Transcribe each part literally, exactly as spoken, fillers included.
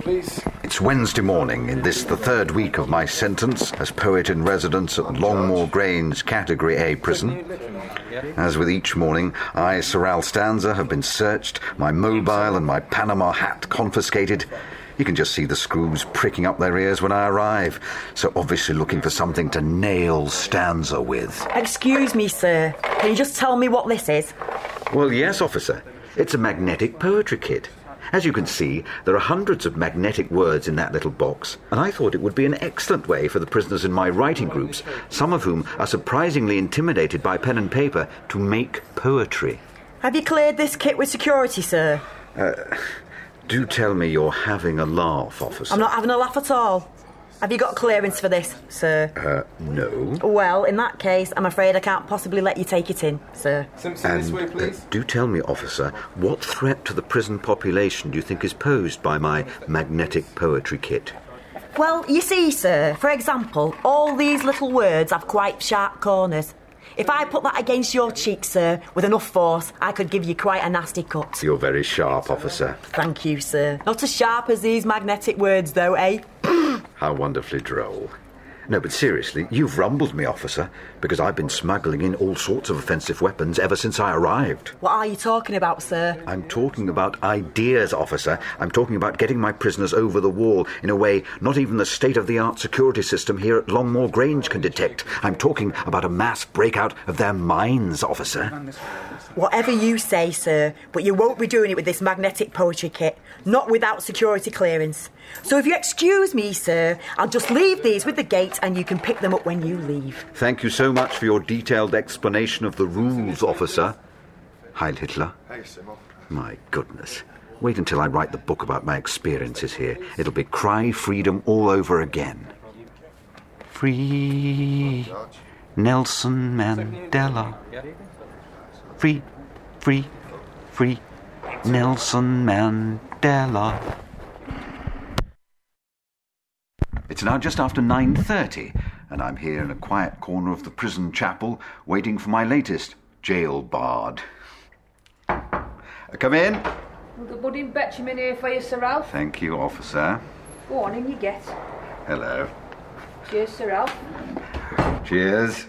please. It's Wednesday morning in this, the third week of my sentence as poet in residence at Longmoor Grange Category A prison. As with each morning, I, Sir Al Stanza, have been searched, my mobile and my Panama hat confiscated. You can just see the screws pricking up their ears when I arrive, so obviously looking for something to nail Stanza with. Excuse me, sir. Can you just tell me what this is? Well, yes, officer. It's a magnetic poetry kit. As you can see, there are hundreds of magnetic words in that little box, and I thought it would be an excellent way for the prisoners in my writing groups, some of whom are surprisingly intimidated by pen and paper, to make poetry. Have you cleared this kit with security, sir? Uh, do tell me you're having a laugh, officer. I'm not having a laugh at all. Have you got clearance for this, sir? Uh, no. Well, in that case, I'm afraid I can't possibly let you take it in, sir. Simpson, and, this way, please. Uh, do tell me, officer, what threat to the prison population do you think is posed by my magnetic poetry kit? Well, you see, sir, for example, all these little words have quite sharp corners. If I put that against your cheek, sir, with enough force, I could give you quite a nasty cut. You're very sharp, officer. Thank you, sir. Not as sharp as these magnetic words, though, eh? How wonderfully droll. No, but seriously, you've rumbled me, officer, because I've been smuggling in all sorts of offensive weapons ever since I arrived. What are you talking about, sir? I'm talking about ideas, officer. I'm talking about getting my prisoners over the wall in a way not even the state-of-the-art security system here at Longmoor Grange can detect. I'm talking about a mass breakout of their minds, officer. Whatever you say, sir, but you won't be doing it with this magnetic poetry kit, not without security clearance. So if you excuse me, sir, I'll just leave these with the gate and you can pick them up when you leave. Thank you so much for your detailed explanation of the rules, officer. Heil Hitler. My goodness. Wait until I write the book about my experiences here. It'll be Cry Freedom all over again. Free Nelson Mandela. Free, free, free Nelson Mandela. It's now just after nine thirty, and I'm here in a quiet corner of the prison chapel, waiting for my latest jail bard. Uh, come in. Well, the budding Betcham here for you, Sir Ralph. Thank you, officer. Go on, in you get. Hello. Cheers, Sir Ralph. Cheers.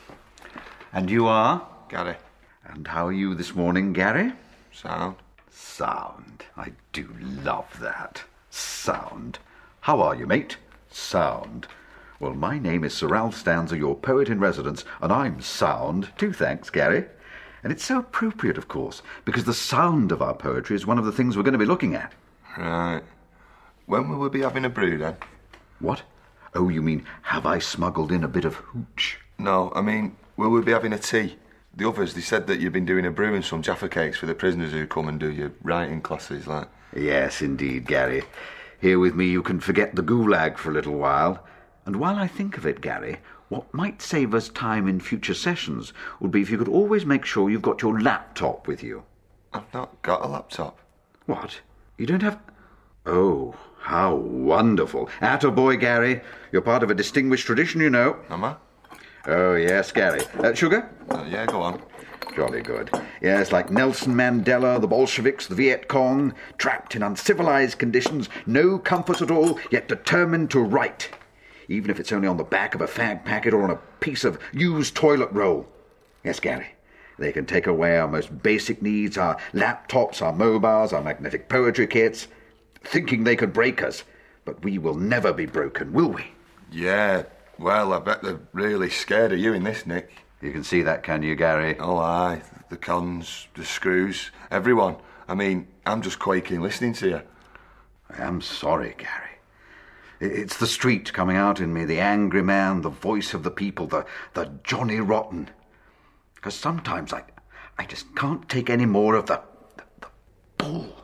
And you are? Gary. And how are you this morning, Gary? Sound. Sound. I do love that. Sound. How are you, mate? Sound. Well, my name is Sir Ralph Stanza, your poet in residence, and I'm sound too, thanks, Gary. And it's so appropriate, of course, because the sound of our poetry is one of the things we're going to be looking at. Right. When will we be having a brew, then? What? Oh, you mean, have I smuggled in a bit of hooch? No, I mean, will we be having a tea? The others, they said that you've been doing a brew and some Jaffa cakes for the prisoners who come and do your writing classes, like. Yes, indeed, Gary. Here with me you can forget the gulag for a little while. And while I think of it, Gary, what might save us time in future sessions would be if you could always make sure you've got your laptop with you. I've not got a laptop. What? You don't have... Oh, how wonderful. Attaboy, Gary. You're part of a distinguished tradition, you know. Am I? Oh, yes, Gary. Uh, sugar? Uh, yeah, go on. Jolly good. Yes, like Nelson Mandela, the Bolsheviks, the Viet Cong, trapped in uncivilized conditions, no comfort at all, yet determined to write, even if it's only on the back of a fag packet or on a piece of used toilet roll. Yes, Gary, they can take away our most basic needs, our laptops, our mobiles, our magnetic poetry kits, thinking they could break us, but we will never be broken, will we? Yeah, well, I bet they're really scared of you in this, Nick. You can see that, can you, Gary? Oh, aye. The cons, the screws, everyone. I mean, I'm just quaking listening to you. I am sorry, Gary. It's the street coming out in me, the angry man, the voice of the people, the, the Johnny Rotten. Because sometimes I, I just can't take any more of the, the, the bull.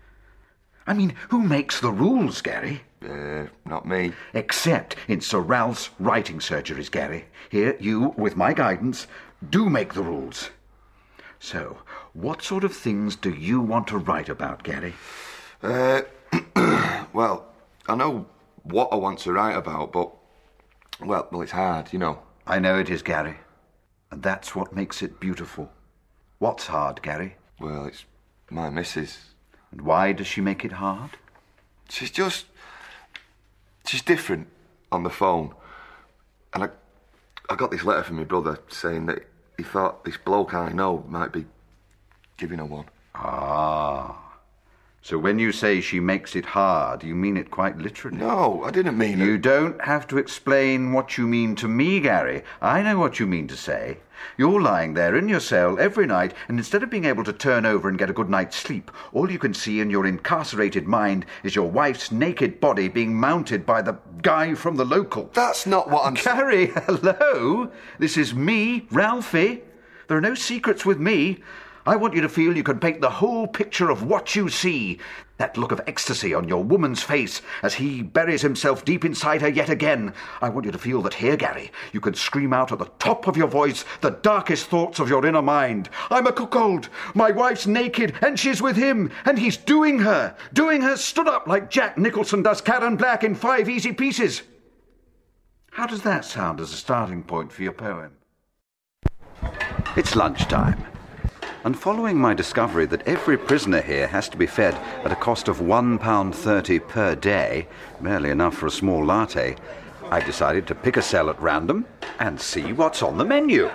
I mean, who makes the rules, Gary? Uh, not me. Except in Sir Ralph's writing surgeries, Gary. Here, you, with my guidance, do make the rules. So, what sort of things do you want to write about, Gary? Uh, well, I know what I want to write about, but, well, well, it's hard, you know. I know it is, Gary. And that's what makes it beautiful. What's hard, Gary? Well, it's my missus. And why does she make it hard? She's just... She's different on the phone. And I, I got this letter from my brother saying that he thought this bloke I know might be giving her one. Ah. So when you say she makes it hard, you mean it quite literally? No, I didn't mean it. You don't have to explain what you mean to me, Gary. I know what you mean to say. You're lying there in your cell every night, and instead of being able to turn over and get a good night's sleep, all you can see in your incarcerated mind is your wife's naked body being mounted by the guy from the local. That's not what I'm... Gary, hello? This is me, Ralphie. There are no secrets with me. I want you to feel you can paint the whole picture of what you see. That look of ecstasy on your woman's face as he buries himself deep inside her yet again. I want you to feel that here, Gary, you can scream out at the top of your voice the darkest thoughts of your inner mind. I'm a cuckold. My wife's naked and she's with him. And he's doing her. Doing her stood up like Jack Nicholson does Karen Black in Five Easy Pieces. How does that sound as a starting point for your poem? It's lunchtime. And following my discovery that every prisoner here has to be fed at a cost of one pound thirty per day, barely enough for a small latte, I decided to pick a cell at random and see what's on the menu.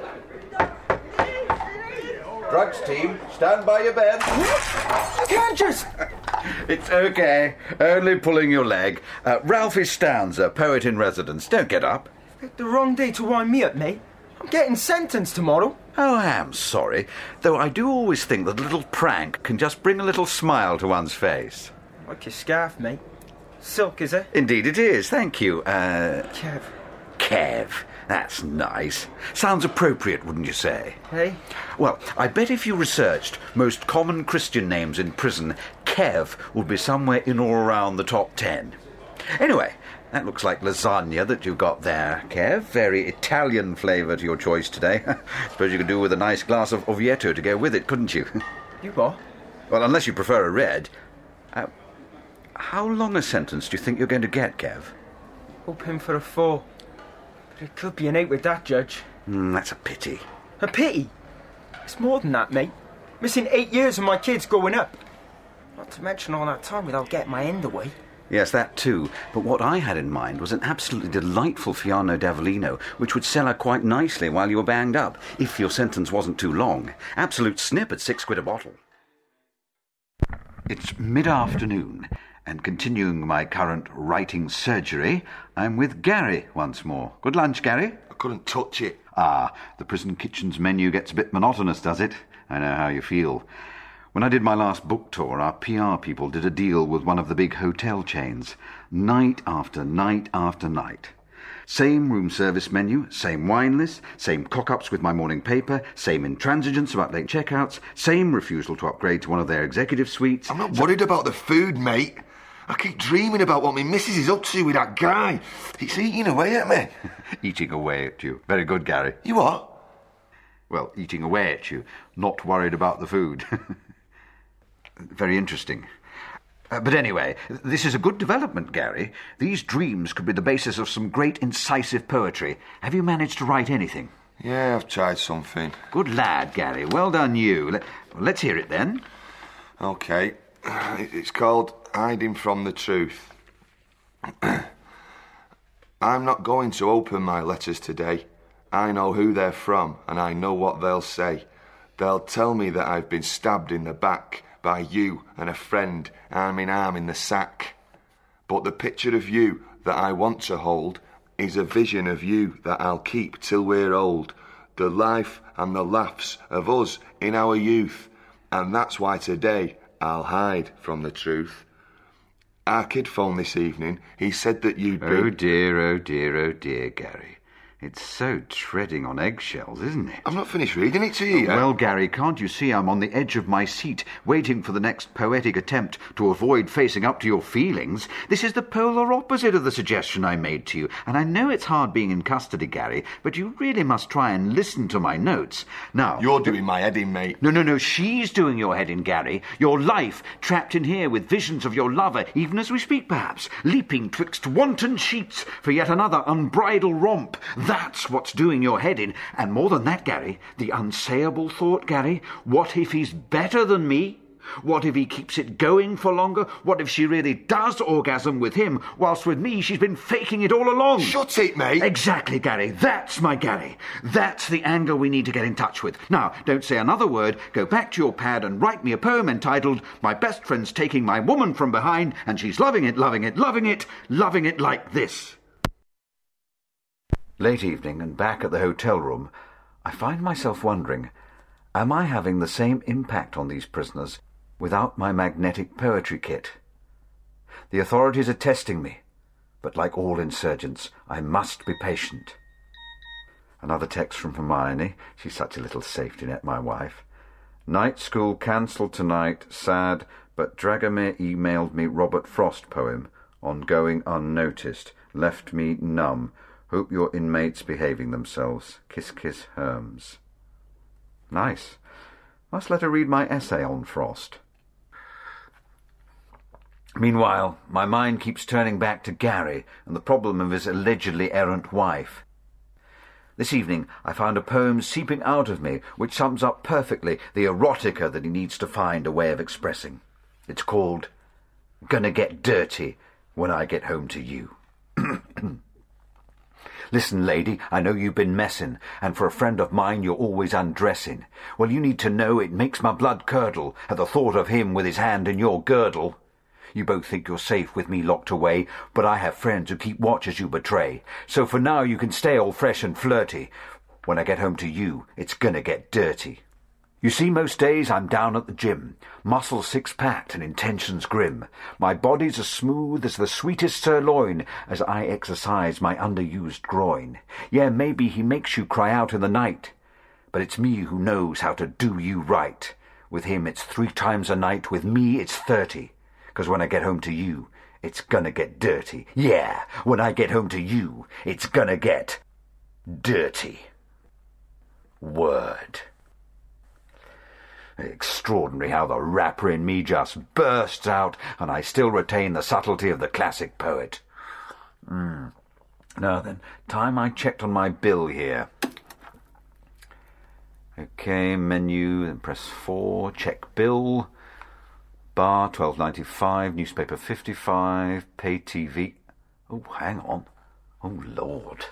Drugs team, stand by your bed. I can't just... It's okay, only pulling your leg. Uh, Ralphie Stanza, poet in residence. Don't get up. Picked the wrong day to wind me up, mate. I'm getting sentenced tomorrow. Oh, I am sorry, though I do always think that a little prank can just bring a little smile to one's face. Like your scarf, mate. Silk, is it? Indeed it is, thank you. Uh... Kev. Kev. That's nice. Sounds appropriate, wouldn't you say? Hey? Well, I bet if you researched most common Christian names in prison, Kev would be somewhere in or around the top ten. Anyway, that looks like lasagna that you've got there, Kev. Very Italian flavour to your choice today. Suppose you could do with a nice glass of Oviedo to go with it, couldn't you? You what? Well, unless you prefer a red. Uh, how long a sentence do you think you're going to get, Kev? Hoping for a four. But it could be an eight with that judge. Mm, that's a pity. A pity? It's more than that, mate. Missing eight years of my kids growing up. Not to mention all that time without getting my end away. Yes, that too. But what I had in mind was an absolutely delightful Fiano d'Avellino, which would sell out quite nicely while you were banged up, if your sentence wasn't too long. Absolute snip at six quid a bottle. It's mid-afternoon, and continuing my current writing surgery, I'm with Gary once more. Good lunch, Gary. I couldn't touch it. Ah, the prison kitchen's menu gets a bit monotonous, does it? I know how you feel. When I did my last book tour, our P R people did a deal with one of the big hotel chains. Night after night after night. Same room service menu, same wine list, same cock-ups with my morning paper, same intransigence about late checkouts, same refusal to upgrade to one of their executive suites. I'm not worried about the food, mate. I keep dreaming about what my missus is up to with that guy. He's eating away at me. Eating away at you. Very good, Gary. You what? Well, eating away at you. Not worried about the food. Very interesting. Uh, but anyway, this is a good development, Gary. These dreams could be the basis of some great incisive poetry. Have you managed to write anything? Yeah, I've tried something. Good lad, Gary. Well done you. Let, let's hear it then. OK. It's called Hiding from the Truth. I'm not going to open my letters today. I know who they're from, and I know what they'll say. They'll tell me that I've been stabbed in the back by you and a friend, arm in arm in the sack. But the picture of you that I want to hold is a vision of you that I'll keep till we're old. The life and the laughs of us in our youth. And that's why today I'll hide from the truth. Our kid phoned this evening. He said that you'd be... Oh dear, oh dear, oh dear, Gary. It's so treading on eggshells, isn't it? I'm not finished reading it to you yet. Well, Gary, can't you see I'm on the edge of my seat, waiting for the next poetic attempt to avoid facing up to your feelings? This is the polar opposite of the suggestion I made to you, and I know it's hard being in custody, Gary, but you really must try and listen to my notes. Now... You're doing my head in, mate. No, no, no, she's doing your head in, Gary. Your life, trapped in here with visions of your lover, even as we speak, perhaps, leaping twixt wanton sheets for yet another unbridled romp. That's what's doing your head in. And more than that, Gary, the unsayable thought, Gary, what if he's better than me? What if he keeps it going for longer? What if she really does orgasm with him, whilst with me she's been faking it all along? Shut it, mate! Exactly, Gary. That's my Gary. That's the angle we need to get in touch with. Now, don't say another word. Go back to your pad and write me a poem entitled My Best Friend's Taking My Woman from Behind, and she's loving it, loving it, loving it, loving it like this. Late evening, and back at the hotel room, I find myself wondering, am I having the same impact on these prisoners without my magnetic poetry kit? The authorities are testing me, but like all insurgents, I must be patient. Another text from Hermione. She's such a little safety net, my wife. Night school cancelled tonight. Sad, but Dragomir emailed me Robert Frost poem on going unnoticed. Left me numb. Hope your inmates behaving themselves. Kiss, kiss, Herms. Nice. Must let her read my essay on Frost. Meanwhile, my mind keeps turning back to Gary and the problem of his allegedly errant wife. This evening I found a poem seeping out of me which sums up perfectly the erotica that he needs to find a way of expressing. It's called Gonna Get Dirty When I Get Home to You. Listen, lady, I know you've been messing, and for a friend of mine you're always undressing. Well, you need to know it makes my blood curdle at the thought of him with his hand in your girdle. You both think you're safe with me locked away, but I have friends who keep watch as you betray. So for now you can stay all fresh and flirty. When I get home to you, it's gonna get dirty. You see, most days I'm down at the gym, muscles six-packed and intentions grim. My body's as smooth as the sweetest sirloin as I exercise my underused groin. Yeah, maybe he makes you cry out in the night, but it's me who knows how to do you right. With him it's three times a night, with me it's thirty. 'Cause when I get home to you, it's gonna get dirty. Yeah, when I get home to you, it's gonna get dirty. Word. Extraordinary how the rapper in me just bursts out, and I still retain the subtlety of the classic poet. Mm. Now then, time I checked on my bill here. Okay, menu, then press four, check bill. Bar, twelve ninety-five, newspaper fifty-five, pay T V. Oh, hang on. Oh, Lord.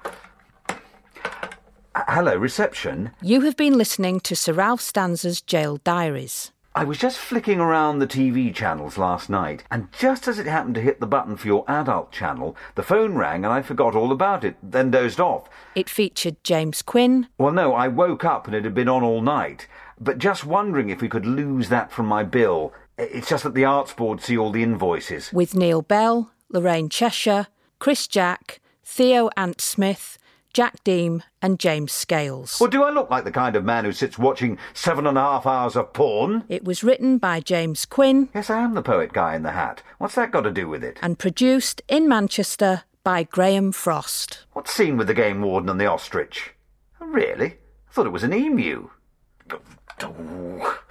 Uh, hello, reception. You have been listening to Sir Ralph Stanzer's Jail Diaries. I was just flicking around the T V channels last night, and just as it happened to hit the button for your adult channel, the phone rang and I forgot all about it, then dozed off. It featured James Quinn. Well, no, I woke up and it had been on all night, but just wondering if we could lose that from my bill. It's just that the Arts Board see all the invoices. With Neil Bell, Lorraine Cheshire, Chris Jack, Theo Ant Smith, Jack Deem and James Scales. Well, do I look like the kind of man who sits watching seven and a half hours of porn? It was written by James Quinn. Yes, I am the poet guy in the hat. What's that got to do with it? And produced in Manchester by Graham Frost. What scene with the game warden and the ostrich? Oh, really? I thought it was an emu. Oh.